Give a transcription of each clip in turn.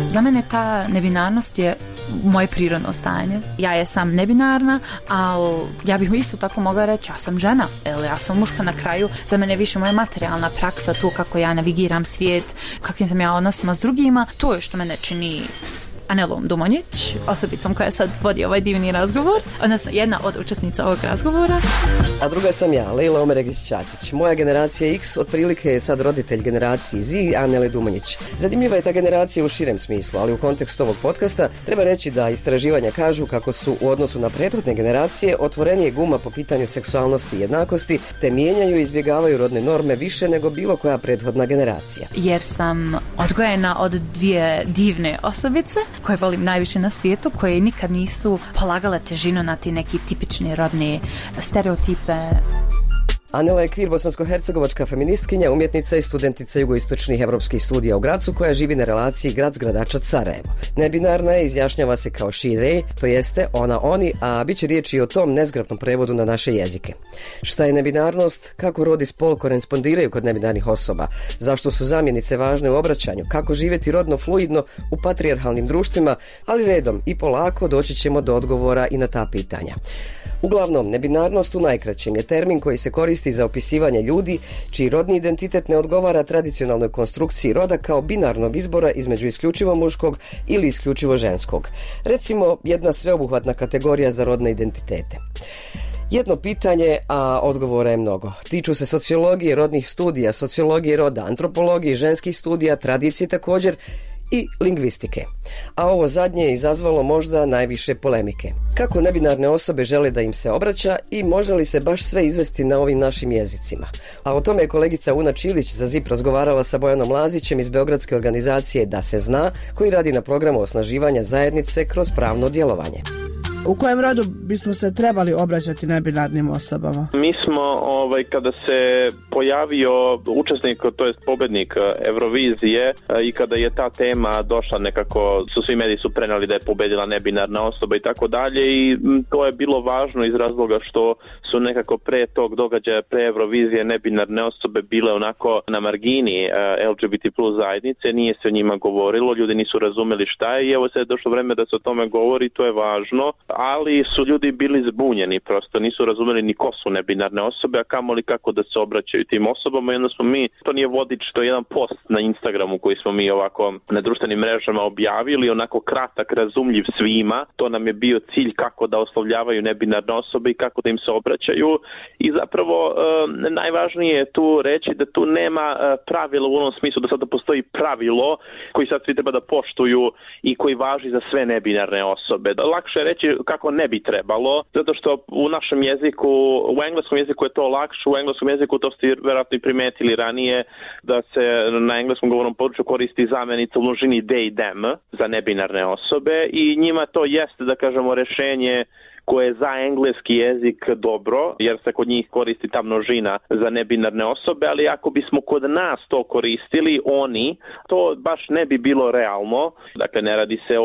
Za mene ta nebinarnost je moje prirodno stanje. Ja jesam nebinarna, ali ja bih isto tako mogla reći ja sam žena ili ja sam muška na kraju. Za mene je više moja materijalna praksa, to kako ja navigiram svijet, kakvim sam ja odnosima s drugima. To je što mene čini Anelom Dumonjić, osobicom koja sad vodi ovaj divni razgovor, odnosno jedna od učesnica ovog razgovora. A druga sam ja, Leila Omeregić-Ćatić. Moja generacija X otprilike je sad roditelj generaciji Z, Anele Dumonjić. Zanimljiva je ta generacija u širem smislu, ali u kontekstu ovog podcasta treba reći da istraživanja kažu kako su u odnosu na prethodne generacije otvorenije guma po pitanju seksualnosti i jednakosti, te mijenjaju i izbjegavaju rodne norme više nego bilo koja prethodna generacija. Jer sam odgojena od dvije divne osobice koje volim najviše na svijetu, koje nikad nisu polagale težinu na ti neki tipični rodni stereotipe. Anela je kvir bosansko-hercegovačka feministkinja, umjetnica i studentica jugoistočnih evropskih studija u Gracu koja živi na relaciji Grad-Gradačac-Sarajevo. Nebinarna je, izjašnjava se kao she, they, to jeste ona, oni, a bit će riječi i o tom nezgrapnom prevodu na naše jezike. Šta je nebinarnost, kako rod i spol korespondiraju kod nebinarnih osoba, zašto su zamjenice važne u obraćanju, kako živjeti rodno fluidno u patrijarhalnim društvima, ali redom i polako doći ćemo do odgovora i na ta pitanja. Uglavnom, nebinarnost u najkraćem je termin koji se koristi za opisivanje ljudi čiji rodni identitet ne odgovara tradicionalnoj konstrukciji roda kao binarnog izbora između isključivo muškog ili isključivo ženskog. Recimo, jedna sveobuhvatna kategorija za rodne identitete. Jedno pitanje, a odgovora je mnogo. Tiču se sociologije, rodnih studija, sociologije roda, antropologije, ženskih studija, tradicije također i lingvistike. A ovo zadnje je izazvalo možda najviše polemike. Kako nebinarne osobe žele da im se obraća i može li se baš sve izvesti na ovim našim jezicima? A o tome je kolegica Una Čilić za ZIP razgovarala sa Bojanom Lazićem iz beogradske organizacije Da se zna, koji radi na programu osnaživanja zajednice kroz pravno djelovanje. U kojem rodu bismo se trebali obraćati nebinarnim osobama? Mi smo, kada se pojavio učesnik, to jest pobjednik Eurovizije i kada je ta tema došla nekako, svi mediji su prenali da je pobjedila nebinarna osoba i tako dalje i to je bilo važno iz razloga što su nekako pre tog događaja, pre Eurovizije nebinarne osobe bile onako na margini LGBT plus zajednice, nije se o njima govorilo, ljudi nisu razumeli šta je i evo sad je došlo vreme da se o tome govori, to je važno. Ali su ljudi bili zbunjeni, prosto nisu razumeli ni ko su nebinarne osobe, a kamoli kako da se obraćaju tim osobama i onda smo mi, to nije vodič, to je jedan post na Instagramu koji smo mi ovako na društvenim mrežama objavili, onako kratak, razumljiv svima, to nam je bio cilj kako da oslovljavaju nebinarne osobe i kako da im se obraćaju i zapravo najvažnije je tu reći da tu nema pravila u onom smislu da sada postoji pravilo koji sad svi treba da poštuju i koji važi za sve nebinarne osobe. Lakše je reći kako ne bi trebalo, zato što u našem jeziku, u engleskom jeziku je to lakše, u engleskom jeziku to ste vjerojatno i primetili ranije, da se na engleskom govornom području koristi zamjenica u množini they, them za nebinarne osobe i njima to jeste, da kažemo, rješenje koje je za engleski jezik dobro, jer se kod njih koristi ta množina za nebinarne osobe, ali ako bismo kod nas to koristili, oni, to baš ne bi bilo realno. Dakle, ne radi se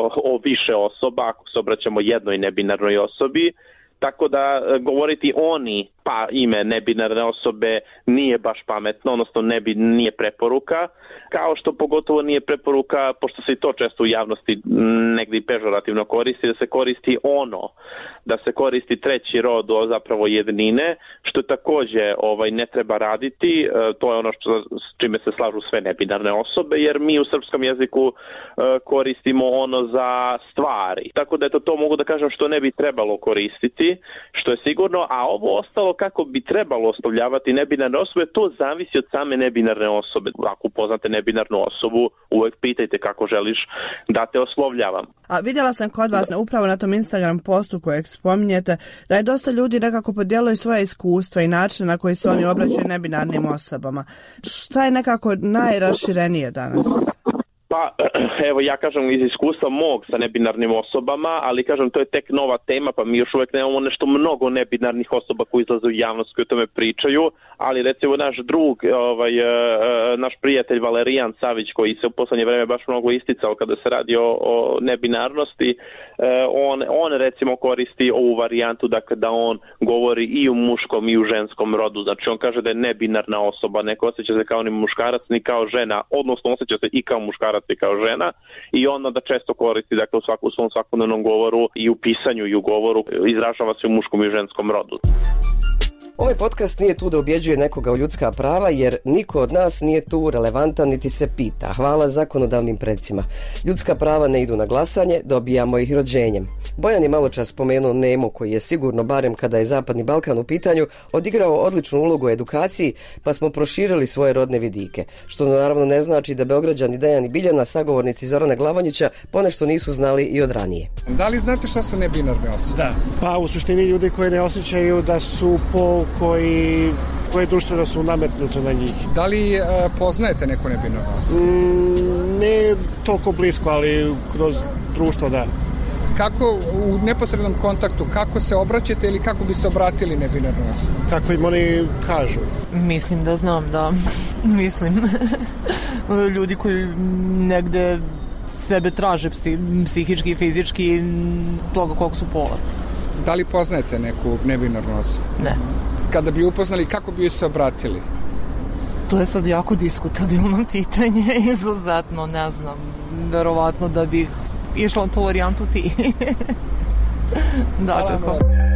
o više osoba, ako se obraćamo jednoj nebinarnoj osobi, tako da govoriti oni pa ime nebinarne osobe nije baš pametno, odnosno nije preporuka, kao što pogotovo nije preporuka, pošto se i to često u javnosti negdje pežorativno koristi, da se koristi ono, da se koristi treći rod zapravo jednine, što također ne treba raditi, to je ono s čime se slažu sve nebinarne osobe, jer mi u srpskom jeziku koristimo ono za stvari. Tako da to mogu da kažem što ne bi trebalo koristiti, što je sigurno, a ovo ostalo kako bi trebalo oslovljavati nebinarne osobe, to zavisi od same nebinarne osobe. Ako upoznate nebinarnu osobu, uvijek pitajte kako želiš da te oslovljavam. A vidjela sam kod vas upravo na tom Instagram postu kojeg spominjete da je dosta ljudi nekako podijelilo svoje iskustva i način na koji se oni obraćaju nebinarnim osobama. Šta je nekako najraširenije danas? Pa, evo, ja kažem iz iskustva mog sa nebinarnim osobama, ali kažem, to je tek nova tema, pa mi još uvijek nemamo nešto mnogo nebinarnih osoba koji izlaze u javnost koji o tome pričaju, ali recimo naš drug, naš prijatelj Valerijan Savić, koji se u posljednje vrijeme baš mnogo isticao kada se radi o nebinarnosti, on recimo koristi ovu varijantu, dakle, da on govori i u muškom i u ženskom rodu, znači on kaže da je nebinarna osoba, neko osjeća se kao ni muškarac ni kao žena, odnosno osjeća se i kao muškarac muškarac i kao žena i ona da često koristi dakle u svom svakodnevnom govoru i u pisanju i u govoru izražava se u muškom i ženskom rodu. Ovaj podcast nije tu da ubjeđuje nekoga u ljudska prava, jer niko od nas nije tu relevantan niti se pita. Hvala zakonodavnim predsima. Ljudska prava ne idu na glasanje, dobijamo ih rođenjem. Bojan je maločas spomenuo Nemo, koji je sigurno, barem kada je Zapadni Balkan u pitanju, odigrao odličnu ulogu u edukaciji, pa smo proširili svoje rodne vidike. Što naravno ne znači da Beograđani Dejan i Biljana, sagovornici Zorana Glavonjića, ponešto nisu znali i od ranije. Da li znate šta su nebinarne osobe? Da. Pa u suštini ljudi koji ne osjećaju da su pol koje društveno su nametnuto na njih. Da li poznajete neku nebinarnu osobu? Ne toliko blisko, ali kroz društvo da. Kako u neposrednom kontaktu, kako se obraćate ili kako bi se obratili nebinarnu osobu? Kako im oni kažu? Mislim da znam, da. Mislim. Ljudi koji negde sebe traže psihički i fizički toga kog su pola. Da li poznajete neku nebinarnu osobu? Ne. Kada bi upoznali, kako bi joj se obratili? To je sad jako diskutabilno pitanje, izuzetno, ne znam, verovatno da bih išla tu varijantu ti. Da, kako?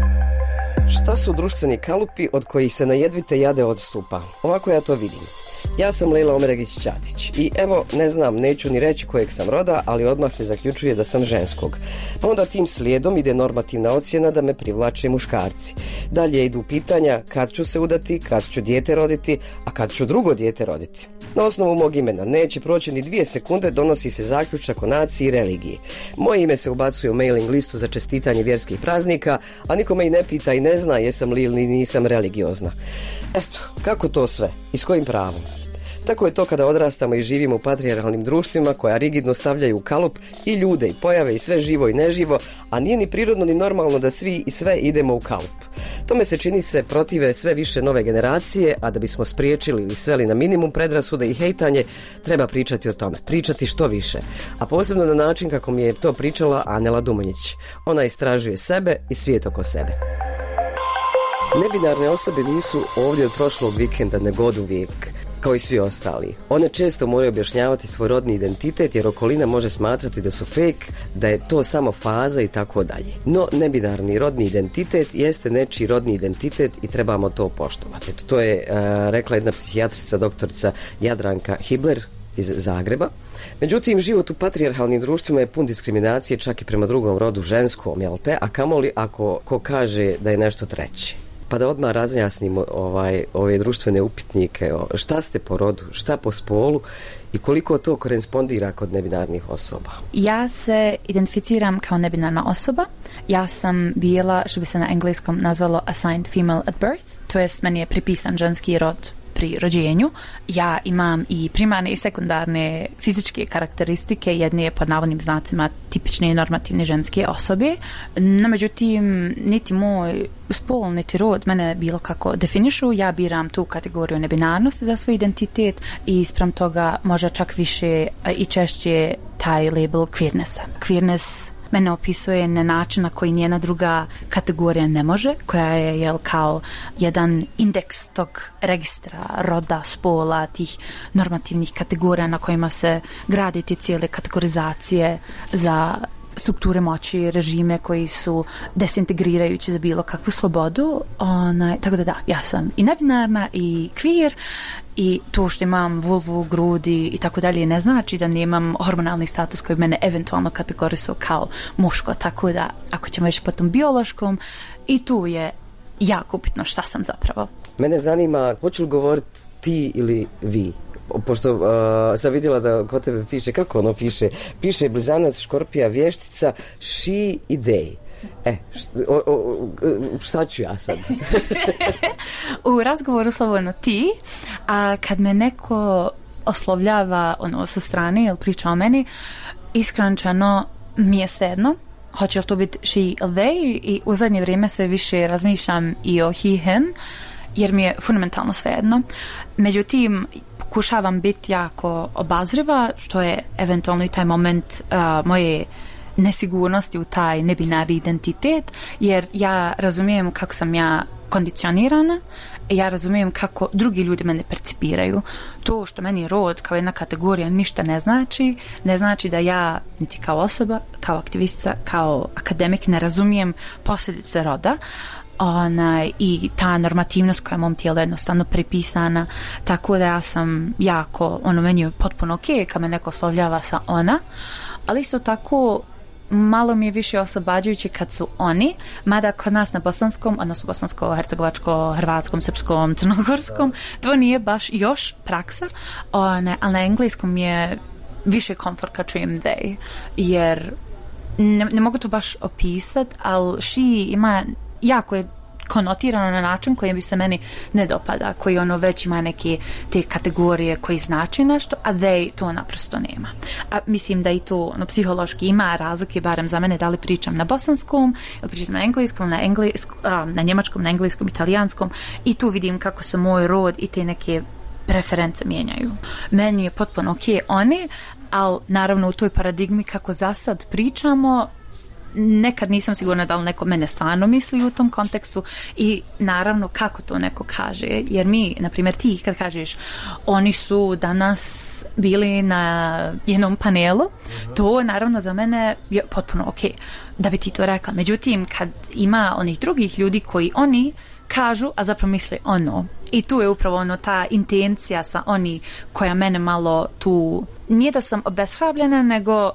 Šta su društveni kalupi od kojih se na jedvite jade odstupa? Ovako ja to vidim. Ja sam Lejla Omeregić-Ćatić i evo, ne znam, neću ni reći kojeg sam roda, ali odmah se zaključuje da sam ženskog. Pa onda tim slijedom ide normativna ocjena da me privlače muškarci. Dalje idu pitanja kad ću se udati, kad ću dijete roditi, a kad ću drugo dijete roditi. Na osnovu mog imena neće proći ni 2 sekunde, donosi se zaključak o naciji i religiji. Moje ime se ubacuje u mailing listu za čestitanje vjerskih praznika, a niko me i ne pita i ne zna jesam li ili nisam religiozna. Eto, kako to sve? I s kojim pravom? Tako je to kada odrastamo i živimo u patrijarhalnim društvima koja rigidno stavljaju u kalup i ljude i pojave i sve živo i neživo, a nije ni prirodno ni normalno da svi i sve idemo u kalup. Tome se čini se protive sve više nove generacije, a da bismo spriječili ili sveli na minimum predrasude i hejtanje, treba pričati o tome, pričati što više, a posebno na način kako mi je to pričala Anela Dumonjić. Ona istražuje sebe i svijet oko sebe. Nebinarne osobe nisu ovdje od prošlog vikenda nego od uvijek, kao i svi ostali. One često moraju objašnjavati svoj rodni identitet jer okolina može smatrati da su fake, da je to samo faza i tako dalje. No, nebinarni rodni identitet jeste nečiji rodni identitet i trebamo to poštovati. To je rekla jedna psihijatrica, doktorica Jadranka Hibler iz Zagreba. Međutim, život u patrijarhalnim društvima je pun diskriminacije čak i prema drugom rodu, ženskom, jel te? A kamoli ako ko kaže da je nešto treće. Pa da odmah razjasnimo ove društvene upitnike, šta ste po rodu, šta po spolu i koliko to korespondira kod nebinarnih osoba. Ja se identificiram kao nebinarna osoba. Ja sam bila, što bi se na engleskom nazvalo assigned female at birth, to jest meni je pripisan ženski rod pri rođenju. Ja imam i primarne i sekundarne fizičke karakteristike, jedne je pod navodnim znacima tipične i normativne ženske osobe, no međutim niti moj spol, niti rod mene bilo kako definišu. Ja biram tu kategoriju nebinarnosti za svoj identitet i spram toga možda čak više i češće taj label queernessa. Queerness mene opisuje na način na koji nijedna druga kategorija ne može, koja je kao jedan indeks tog registra roda, spola, tih normativnih kategorija na kojima se gradi te cijele kategorizacije za strukture moći, režime koji su desintegrirajući za bilo kakvu slobodu. Tako da, ja sam i nebinarna i queer i to što imam vulvu, grudi i tako dalje ne znači da nemam hormonalni status koji mene eventualno kategorisao kao muško, tako da ako ćemo još po tom biološkom, i tu je jako upitno šta sam zapravo. Mene zanima, hoću li govoriti ti ili vi? Pošto sam vidjela da kod tebe piše, kako ono piše? Piše blizanac, škorpija, vještica, she i they. Šta ću ja sad? U razgovoru slobodno ti, a kad me neko oslovljava sa strane ili priča o meni, iskrenčano mi je svejedno. Hoće li to biti she ili they, i u zadnje vrijeme sve više razmišljam i o he, him, jer mi je fundamentalno svejedno. Međutim, pokušavam biti jako obazriva, što je eventualno i taj moment moje nesigurnosti u taj nebinarni identitet, jer ja razumijem kako sam ja kondicionirana, ja razumijem kako drugi ljudi mene percipiraju. To što meni rod kao jedna kategorija ništa ne znači da ja niti kao osoba, kao aktivistica, kao akademik ne razumijem posljedice roda. I ta normativnost koja je mom tijelu jednostavno pripisana, tako da ja sam jako, meni je potpuno ok kad me neko oslovljava sa ona, ali isto tako malo mi je više oslobađajuće kad su oni, mada kod nas na bosanskom, odnosno bosansko-hercegovačko, hrvatskom, srpskom, crnogorskom, to nije baš još praksa, ali na engleskom je više komfort kad čujem they, jer ne mogu to baš opisat, ali she ima, jako je konotirano na način koji bi se meni ne dopada, koji već ima neke te kategorije koji znači nešto, a they to naprosto nema. A mislim da i to psihološki ima razlike, barem za mene, da li pričam na bosanskom, ili pričam na engleskom, na njemačkom, na engleskom, italijanskom, i tu vidim kako se moj rod i te neke preference mijenjaju. Meni je potpuno ok oni, ali naravno u toj paradigmi kako za sad pričamo, nekad nisam sigurna da li neko mene stvarno misli u tom kontekstu i naravno kako to neko kaže, jer mi, na primjer ti kad kažeš oni su danas bili na jednom panelu, to naravno za mene je potpuno ok da bi ti to rekla. Međutim, kad ima onih drugih ljudi koji oni kažu, a zapravo misle ono, i tu je upravo ta intencija sa oni koja mene malo tu, nije da sam obeshrabljena, nego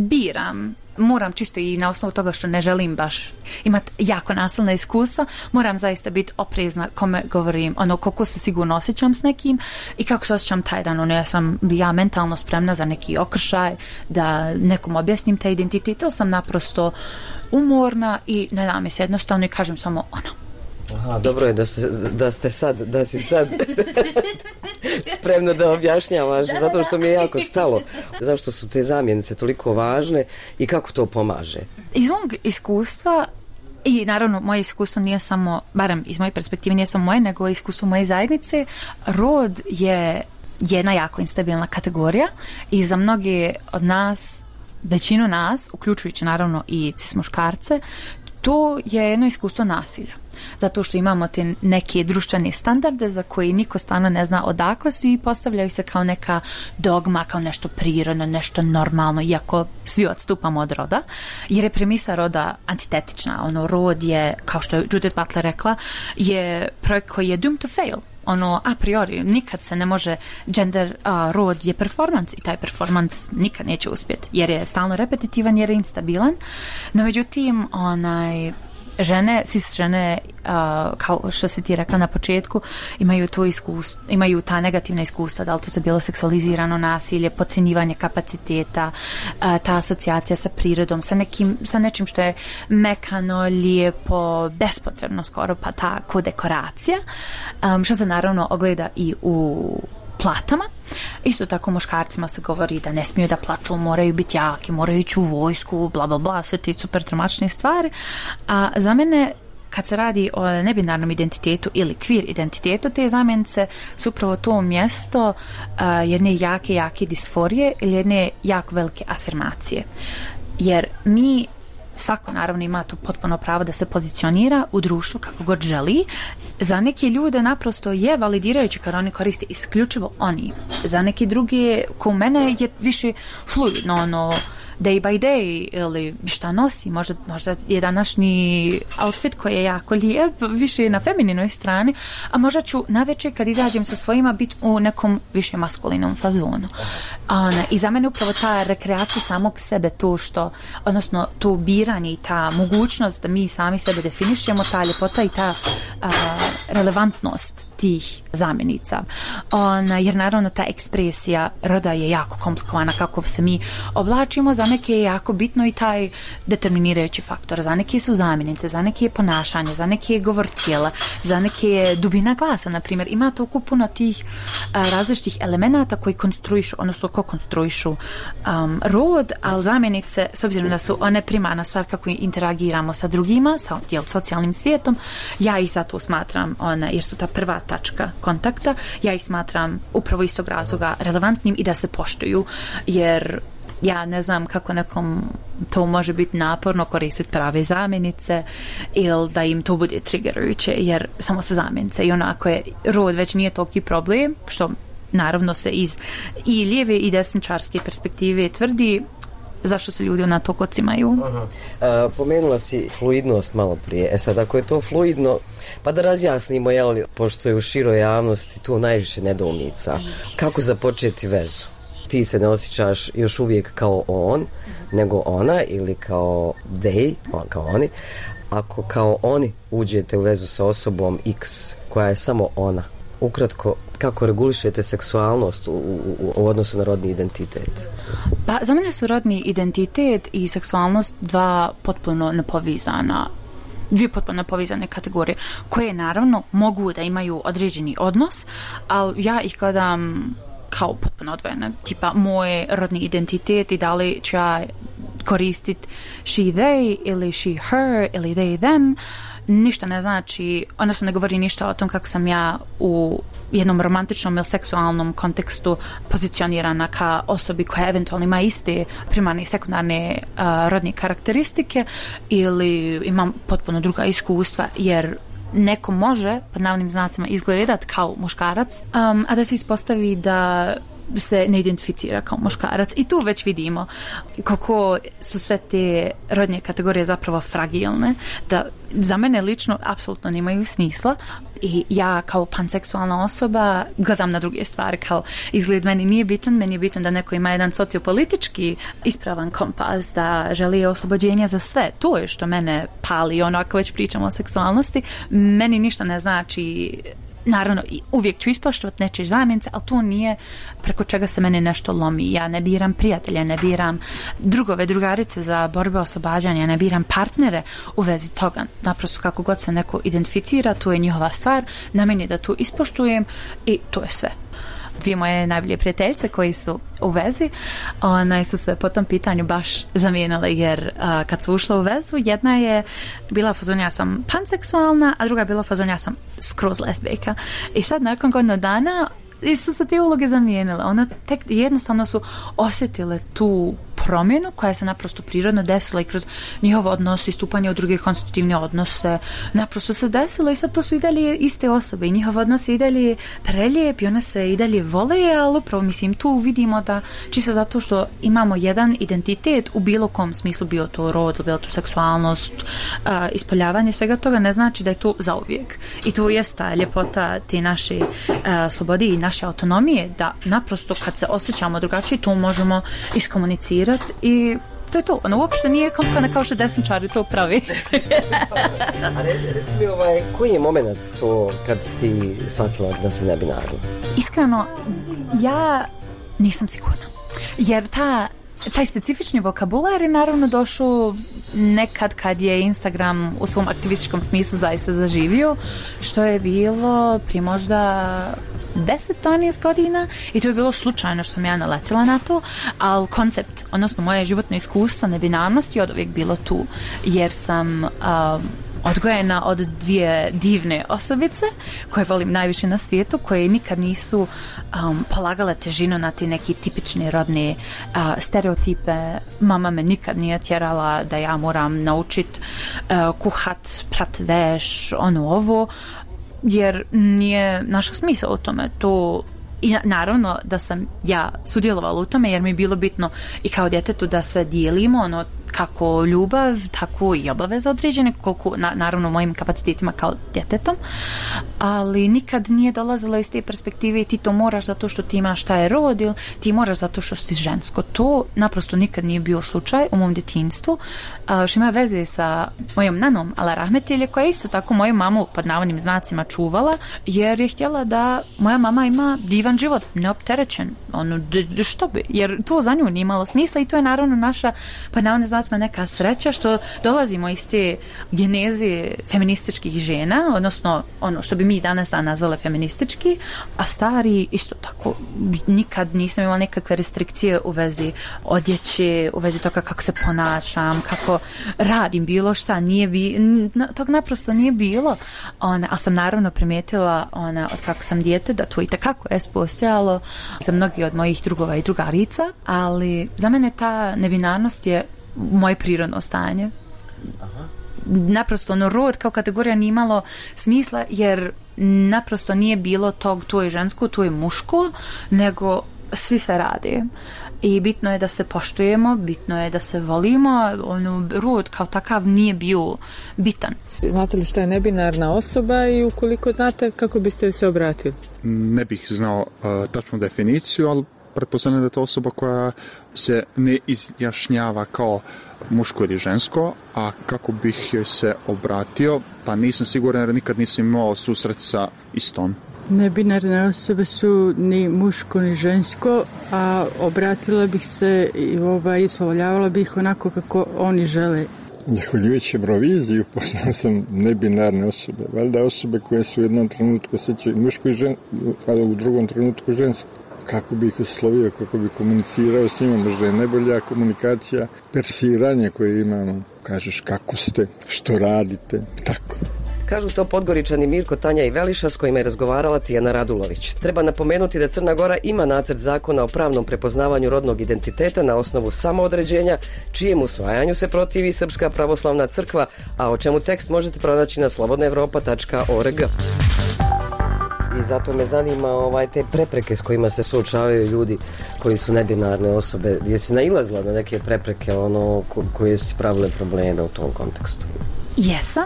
moram čisto i na osnovu toga što ne želim baš imati jako nasilna iskustva, moram zaista biti oprezna kome govorim, koliko se sigurno osjećam s nekim i kako se osjećam taj dan, ja sam mentalno spremna za neki okršaj, da nekom objasnim taj identitet, ili sam naprosto umorna i ne da mi se jednostavno i kažem samo Aha, dobro je da si sad spremno da objašnjavaš, zato što mi je jako stalo. Zašto su te zamjenice toliko važne i kako to pomaže? Iz mog iskustva, i naravno moje iskustvo nije samo, barem iz moje perspektive nije samo moje, nego iskustvo moje zajednice, rod je jedna jako instabilna kategorija i za mnoge od nas, većinu nas, uključujući naravno i cis muškarce, to je jedno iskustvo nasilja. Zato što imamo te neke društvene standarde za koje niko stvarno ne zna odakle su i postavljaju se kao neka dogma, kao nešto prirodno, nešto normalno, iako svi odstupamo od roda, jer je premisa roda antitetična. Rod je, kao što je Judith Butler rekla, je projekt koji je doomed to fail. A priori, nikad se ne može rod je performans i taj performans nikad neće uspjeti, jer je stalno repetitivan, jer je instabilan. No, međutim, cis žene, kao što si ti rekla na početku, imaju ta negativna iskustva, da li to se bilo seksualizirano nasilje, podcjenjivanje kapaciteta, ta asocijacija sa prirodom, sa nečim što je mekano, lijepo, bespotrebno skoro, pa ta kodekoracija, što se naravno ogleda i u platama. Isto tako muškarcima se govori da ne smiju da plaču, moraju biti jaki, moraju ići u vojsku, bla bla bla, sve te super traumačne stvari. A za mene, kad se radi o nebinarnom identitetu ili queer identitetu, te zamjenice su upravo to mjesto jedne jake disforije ili jedne jako velike afirmacije. Jer svako naravno ima tu potpuno pravo da se pozicionira u društvu kako god želi. Za neke ljude naprosto je validirajući kad oni koriste isključivo oni. Za neke druge, ko mene, je više fluidno, day by day, ili šta nosi, možda je današnji outfit koji je jako lijep, više na femininoj strani, a možda ću navečer kad izađem sa svojima biti u nekom više maskulinom fazonu. I za mene upravo ta rekreacija samog sebe, odnosno to biranje i ta mogućnost da mi sami sebe definišemo, ta ljepota i ta relevantnost tih zamjenica. Jer naravno ta ekspresija roda je jako komplikovana kako se mi oblačimo, za neke je jako bitno i taj determinirajući faktor, za neke su zamjenice, za neke je ponašanje, za neke je govor tijela, za neke je dubina glasa, na primjer. Ima toliko puno tih različitih elemenata koji konstruišu, odnosno konstruišu rod, ali zamjenice, s obzirom da su one primarna stvar kako interagiramo sa drugima, sa socijalnim svijetom, ja ih zato smatram, jer su ta prva tačka kontakta, ja ih smatram upravo iz tog razloga relevantnim i da se poštuju, jer Ja ne znam kako nekom to može biti naporno koristiti prave zamjenice ili da im to bude triggerujuće, jer samo se zamjenice i ako je rod već nije toliki problem, što naravno se iz i lijeve i desničarske perspektive tvrdi, zašto se ljudi na to kocimaju. Pomenula si fluidnost malo prije. Sad, ako je to fluidno, pa da razjasnimo, pošto je u široj javnosti tu najviše nedoumica. Kako započeti vezu? Ti se ne osjećaš još uvijek kao on, nego ona, ili kao they, kao oni. Ako kao oni uđete u vezu sa osobom X, koja je samo ona, ukratko, kako regulišete seksualnost u odnosu na rodni identitet? Pa za mene su rodni identitet i seksualnost dvije potpuno nepovezane kategorije, koje naravno mogu da imaju određeni odnos, ali ja ih gledam kao potpuno odvojene. Tipa, moj rodni identitet i da li ću ja koristiti she they ili she her ili they them, ništa ne znači, odnosno ne govori ništa o tom kako sam ja u jednom romantičnom ili seksualnom kontekstu pozicionirana ka osobi koja eventualno ima iste primarne i sekundarne rodne karakteristike ili imam potpuno druga iskustva, jer neko može, pod navodnim znacima, izgledat kao muškarac, a da se ispostavi da se ne identificira kao muškarac. I tu već vidimo kako su sve te rodne kategorije zapravo fragilne, da za mene lično apsolutno nemaju smisla. I ja kao panseksualna osoba gledam na druge stvari, kao izgled meni nije bitan, meni je bitan da neko ima jedan sociopolitički ispravan kompas, da želi oslobođenje za sve. To je što mene pali, ako već pričamo o seksualnosti. Meni ništa ne znači. Naravno, uvijek ću ispoštovati nečije zamjenice, ali to nije preko čega se mene nešto lomi. Ja ne biram prijatelje, ne biram drugove, drugarice za borbe oslobađanja, ne biram partnere u vezi toga. Naprosto kako god se neko identificira, to je njihova stvar, na meni da to ispoštujem i to je sve. Dvije moje najbolje prijateljice koji su u vezi, su se po tom pitanju baš zamijenile, jer kad su ušle u vezu, jedna je bila fazon ja sam panseksualna, a druga je bila fazon ja sam skroz lesbijka. I sad nakon godinu dana su se te uloge zamijenile. One tek jednostavno su osjetile tu promjenu koja se naprosto prirodno desila i kroz njihov odnos i stupanje u druge konstitutivne odnose naprosto se desilo i sad to su i dalje iste osobe i njihov odnos je i dalje prelijep i one se i dalje vole, ali upravo mislim tu vidimo da čisto zato što imamo jedan identitet u bilo kom smislu, bio to rod, bilo to seksualnost, ispoljavanje svega toga, ne znači da je to zauvijek. I to jest ta ljepota te naše slobode i naše autonomije, da naprosto kad se osjećamo drugačije to možemo iskomunicirati i to je to. Ono uopšte nije komplekno kao što desničari to pravi. A reci mi, koji je moment to kad si ti shvatila da si nebinarna? Iskreno, ja nisam sigurna. Jer taj specifični vokabular je naravno došao nekad kad je Instagram u svom aktivističkom smislu zaista zaživio, što je bilo prije možda 10-12 godina i to je bilo slučajno što sam ja naletila na to, ali koncept, odnosno moje životno iskustvo nebinarnosti je od uvijek bilo tu, jer sam odgojena od dvije divne osobice koje volim najviše na svijetu, koje nikad nisu polagale težinu na te neki tipične rodne stereotipe. Mama me nikad nije tjerala da ja moram naučiti kuhat, prat veš, ovo, jer nije našao smisla u tome. I naravno da sam ja sudjelovala u tome, jer mi je bilo bitno i kao djetetu da sve dijelimo, kako ljubav, tako i obaveze određene, koliko, naravno mojim kapacitetima kao djetetom, ali nikad nije dolazila iz te perspektive i ti to moraš zato što ti imaš taj rod ili ti moraš zato što si žensko. To naprosto nikad nije bio slučaj u mom djetinjstvu, što ima veze sa mojom nanom Ala Rahmetilje, koja je isto tako moju mamu pod navodnim znacima čuvala, jer je htjela da moja mama ima divan život, neopterećen, što bi, jer to za nju nije imalo smisla i to je naravno naša pod navodnim znacima bacima neka sreća što dolazimo iz te geneze feminističkih žena, odnosno ono što bi mi danas nazvale feministički, a stari isto tako nikad nisam imala nekakve restrikcije u vezi odjeće, u vezi toga kako se ponašam, kako radim bilo šta, tog naprosto nije bilo. Ali sam naravno primijetila od kako sam dijete da to i takako je postojalo za mnogi od mojih drugova i drugarica, ali za mene ta nebinarnost je moje prirodno stanje. Aha. Naprosto rod kao kategorija nije imalo smisla jer naprosto nije bilo to je žensko, to je muško, nego svi sve rade. I bitno je da se poštujemo, bitno je da se volimo, rod kao takav nije bio bitan. Znate li šta je nebinarna osoba i ukoliko znate kako biste se obratili? Ne bih znao tačnu definiciju, ali pretpostavljam da je to osoba koja se ne izjašnjava kao muško ili žensko, a kako bih joj se obratio, pa nisam siguran jer nikad nisam imao susret sa istom. Nebinarne osobe su ni muško ni žensko, a obratila bih se i oslovljavala bih onako kako oni žele. Zahvaljujući Euroviziji upoznao sam nebinarne osobe. Valjda osobe koje su u jednom trenutku osjećaju muško i žensko, a u drugom trenutku žensko. Kako bih ih oslovio, kako bih komunicirao s njima, možda je najbolja komunikacija persiranje koje imamo. Kažeš kako ste, što radite, tako. Kažu to Podgoričani Mirko, Tanja i Veliša s kojima je razgovarala Tijana Radulović. Treba napomenuti da Crna Gora ima nacrt zakona o pravnom prepoznavanju rodnog identiteta na osnovu samoodređenja, čijem usvajanju se protivi Srpska pravoslavna crkva, a o čemu tekst možete pronaći na slobodnaevropa.org. I zato me zanima te prepreke s kojima se suočavaju ljudi koji su nebinarne osobe. Jesi nailazila na neke prepreke koje su ti pravile probleme u tom kontekstu? Jesam.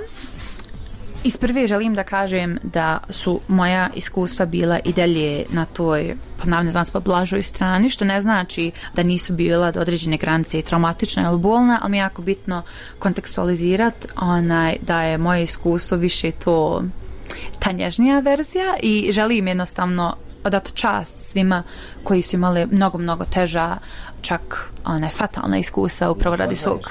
Iz prve želim da kažem da su moja iskustva bila i dalje na toj blažoj strani, što ne znači da nisu bila do određene granice i traumatična ili bolna, ali mi je jako bitno kontekstualizirati da je moje iskustvo više to ta nježnija verzija i želim jednostavno odati čast svima koji su imali mnogo, mnogo teža, čak fatalna iskustva upravo radi svog...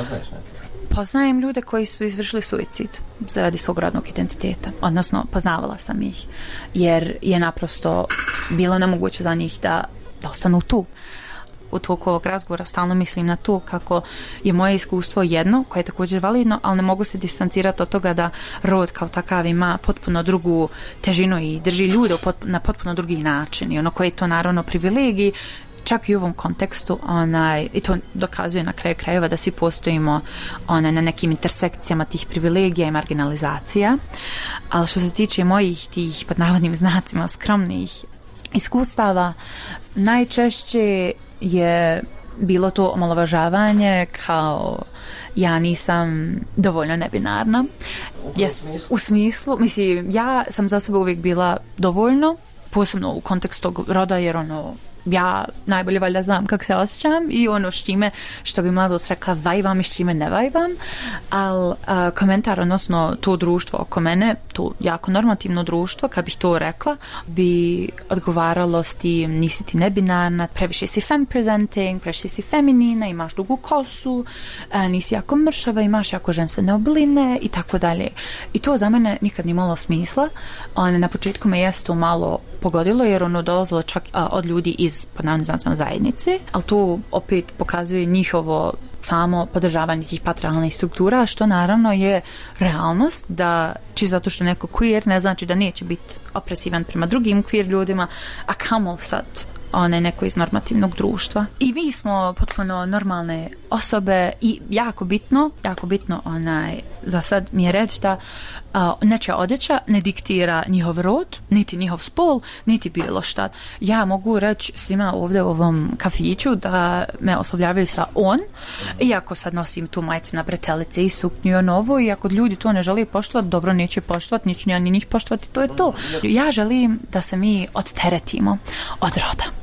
Poznajem ljude koji su izvršili suicid radi svog rodnog identiteta, odnosno poznavala sam ih, jer je naprosto bilo nemoguće za njih da ostanu tu. U toku ovog razgovora stalno mislim na to kako je moje iskustvo jedno, koje je također validno, ali ne mogu se distancirati od toga da rod kao takav ima potpuno drugu težinu i drži ljude na potpuno drugi način i koji je to naravno privilegij, čak i u ovom kontekstu i to dokazuje na kraju krajeva da svi postojimo na nekim intersekcijama tih privilegija i marginalizacija. Ali što se tiče mojih tih pod navodnim znacima skromnih iskustava, najčešće je bilo to omalovažavanje kao ja nisam dovoljno nebinarna. U smislu, mislim, ja sam za sebe uvijek bila dovoljno, posebno u kontekstu tog roda, jer ja najbolje valjda znam kako se osjećam i s čime, što bi mladost rekla, vajvam i s čime ne vajvam, ali komentar, odnosno to društvo oko mene, to jako normativno društvo, kad bih to rekla, bi odgovaralo s tim, nisi ti nebinarna, previše si femme-presenting, previše si feminina, imaš dugu kosu, nisi jako mršava, imaš jako ženstvene obline i tako dalje. I to za mene nikad nije imalo smisla. Na početku me jest to malo pogodilo jer dolazilo čak od ljudi iz zajednice, ali to opet pokazuje njihovo samo podržavanje tih patriarhalnih struktura, što naravno je realnost da čisto zato što neko queer ne znači da neće biti opresivan prema drugim queer ljudima, a kamol sad neko iz normativnog društva. I mi smo potpuno normalne osobe i jako bitno za sad mi je reći da nečija odjeća ne diktira njihov rod, niti njihov spol, niti bilo šta. Ja mogu reći svima ovdje u ovom kafiću da me oslovljavaju sa on, iako sad nosim tu majicu na bretelice i suknju i novu, i ako ljudi to ne žele poštovati, dobro, neće poštovati, neće ni njih poštovati, to je to. Ja želim da se mi odteretimo od roda.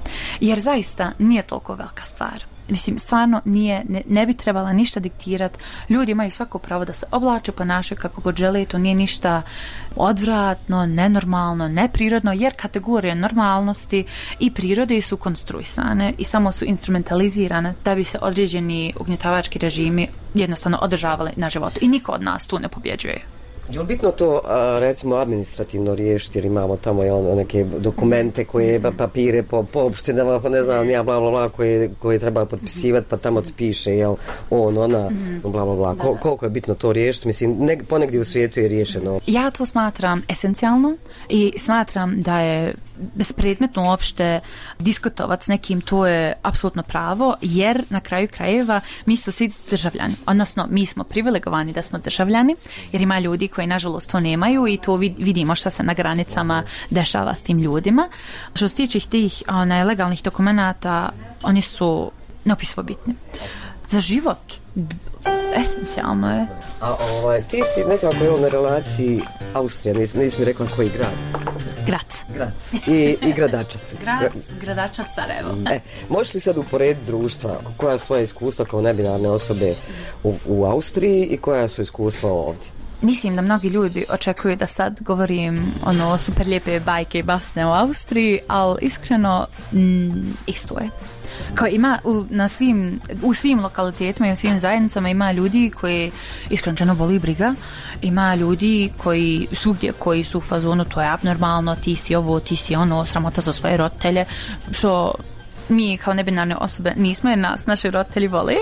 Jer zaista nije toliko velika stvar. Mislim, stvarno ne bi trebala ništa diktirati. Ljudi imaju svako pravo da se oblače, ponašaju kako god žele, to nije ništa odvratno, nenormalno, neprirodno, jer kategorije normalnosti i prirode su konstruisane i samo su instrumentalizirane da bi se određeni ugnjetavački režimi jednostavno održavali na životu. I niko od nas tu ne pobjeđuje. Je li bitno to, recimo, administrativno riješiti, jer imamo tamo neke dokumente koje, papire po opštinama, pa ne znam, ja bla bla bla, koje treba potpisivati, pa tamo ti piše, jel, ona, bla bla bla. Koliko je bitno to riješiti? Mislim, ponegdje u svijetu je riješeno. Ja to smatram esencijalno i smatram da je bespredmetno uopšte diskutovati s nekim, to je apsolutno pravo, jer na kraju krajeva mi smo svi državljani, odnosno mi smo privilegovani da smo državljani, jer ima ljudi koji nažalost to nemaju i to vidimo šta se na granicama dešava s tim ljudima. Što se tiče tih legalnih dokumenata, oni su neopisivo bitni. Za život esencijalno je. A ti si nekako na relaciji Austrija, nisi mi rekla koji grad? Grac. I Gradačac. Gradačac Sarajevo. Možeš li sad uporediti društva, koja su tvoja iskustva kao nebinarne osobe u Austriji i koja su iskustva ovdje? Mislim da mnogi ljudi očekuju da sad govorim super lijepe bajke i basne u Austriji, ali iskreno isto je. Kao ima u svim lokalitetima i u svim zajednicama ima ljudi koji iskreno boli briga, ima ljudi koji svugdje koji su u fazonu to je abnormalno, ti si ovo, ti si ono, sramota za svoje roditelje, što mi kao nebinarne osobe nismo, jer nas naši roditelji vole.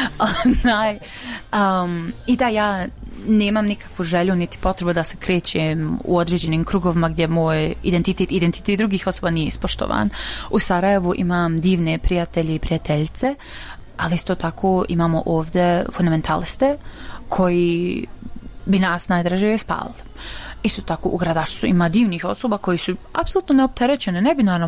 I da ja nemam nikakvu želju niti potrebu da se krećem u određenim krugovima gdje moj identitet drugih osoba nije ispoštovan. U Sarajevu imam divne prijatelje i prijateljice, ali isto tako imamo ovdje fundamentaliste koji bi nas najdraže spalili. Isto tako u Gradačcu ima divnih osoba koji su apsolutno neopterećene, nebinarno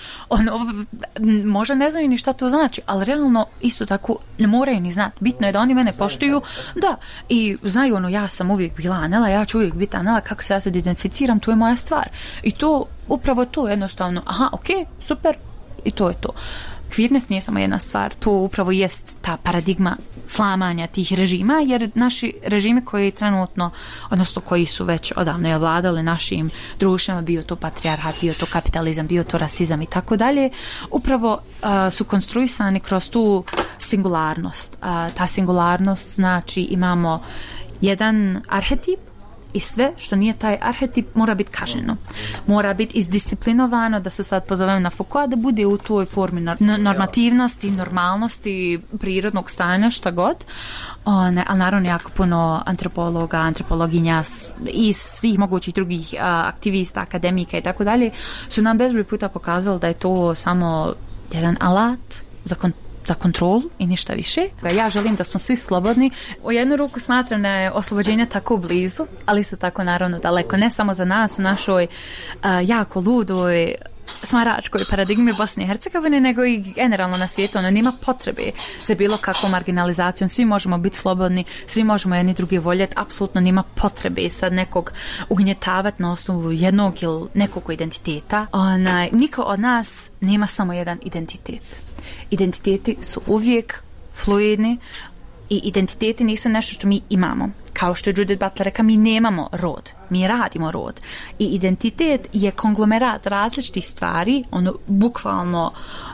možda ne znaju ni šta to znači, ali realno isto tako ne moraju ni znati. Bitno je da oni mene poštuju, da, i znaju ja sam uvijek bila Anela, ja ću uvijek biti Anela, kako se ja sad identificiram, to je moja stvar. I to, upravo to jednostavno, ok, super, i to je to. Queerness nije samo jedna stvar, to upravo jest ta paradigma slamanja tih režima, jer naši režimi koji trenutno, odnosno koji su već odavno vladali našim društvima, bio to patrijarhat, bio to kapitalizam, bio to rasizam i tako dalje, upravo su konstruisani kroz tu singularnost. Ta singularnost znači imamo jedan arhetip i sve što nije taj arhetip mora biti kažnjeno. Mora biti izdisciplinovano, da se sad pozovem na Foucault, da bude u toj formi normativnosti, normalnosti, prirodnog stanja, šta god. Ali naravno jako puno antropologa, antropologinja i svih mogućih drugih aktivista, akademika i tako dalje su nam bezbroj puta pokazali da je to samo jedan alat za kontrolu i ništa više. Ja želim da smo svi slobodni. U jednu ruku smatram da je oslobođenje tako blizu, ali isto tako naravno daleko. Ne samo za nas u našoj jako ludoj smaračkoj paradigmi Bosne i Hercegovine, nego i generalno na svijetu. Nema potrebe za bilo kakvom marginalizacijom. Svi možemo biti slobodni, svi možemo jedni drugi voljeti. Apsolutno nema potrebe sad nekog ugnjetavati na osnovu jednog ili nekog identiteta. Niko od nas nema samo jedan identitet. Identiteti su uvijek fluidni i identiteti nisu nešto što mi imamo. Kao što je Judith Butler rekla, mi nemamo rod, mi radimo rod. I identitet je konglomerat različitih stvari, bukvalno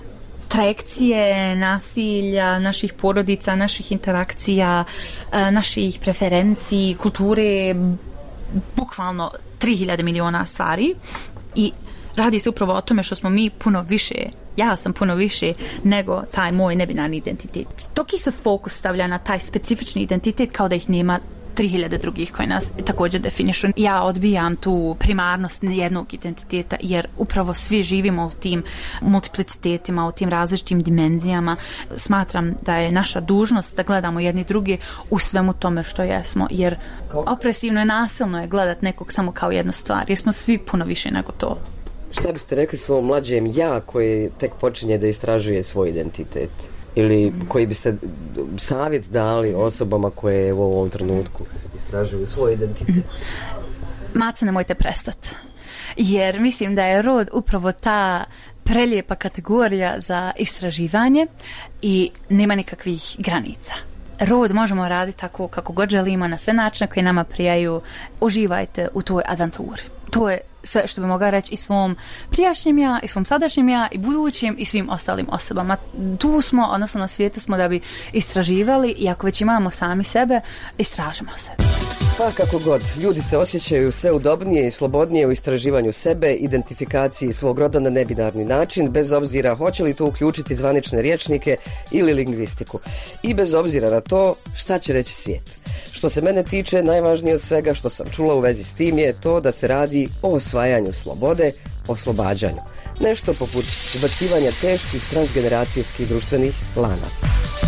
trajekcije, nasilja, naših porodica, naših interakcija, naših preferenciji, kulture, bukvalno 3000 miliona stvari. I radi se upravo o tome što smo mi puno više, ja sam puno više nego taj moj nebinarni identitet. Toki se fokus stavlja na taj specifični identitet kao da ih nema 3000 drugih koji nas također definišu. Ja odbijam tu primarnost jednog identiteta, jer upravo svi živimo u tim multiplicitetima, u tim različitim dimenzijama. Smatram da je naša dužnost da gledamo jedni drugi u svemu tome što jesmo, jer opresivno i nasilno je gledat nekog samo kao jednu stvar, jer smo svi puno više nego to. Šta biste rekli svom mlađem ja koji tek počinje da istražuje svoj identitet? Ili koji biste savjet dali osobama koje u ovom trenutku istražuju svoj identitet? Mace, nemojte prestati. Jer mislim da je rod upravo ta prelijepa kategorija za istraživanje i nema nikakvih granica. Rod možemo raditi tako kako god želimo, na sve načine koji nama prijaju. Uživajte u toj adventuri. To je sve što bi mogla reći i svom prijašnjem ja, i svom sadašnjem ja, i budućim, i svim ostalim osobama. Tu smo, odnosno na svijetu smo da bi istraživali, i ako već imamo sami sebe, istražimo se. Pa kako god, ljudi se osjećaju sve udobnije i slobodnije u istraživanju sebe, identifikaciji svog roda na nebinarni način, bez obzira hoće li to uključiti zvanične rječnike ili lingvistiku. I bez obzira na to šta će reći svijet. Što se mene tiče, najvažnije od svega što sam čula u vezi s tim je to da se radi o osvajanju slobode, oslobađanju. Nešto poput ubacivanja teških transgeneracijskih društvenih lanaca.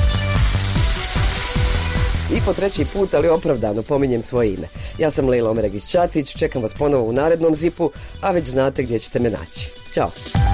I po treći put, ali opravdano, pominjem svoje ime. Ja sam Lejla Omeregić-Ćatić, čekam vas ponovo u narednom zipu, a već znate gdje ćete me naći. Ćao!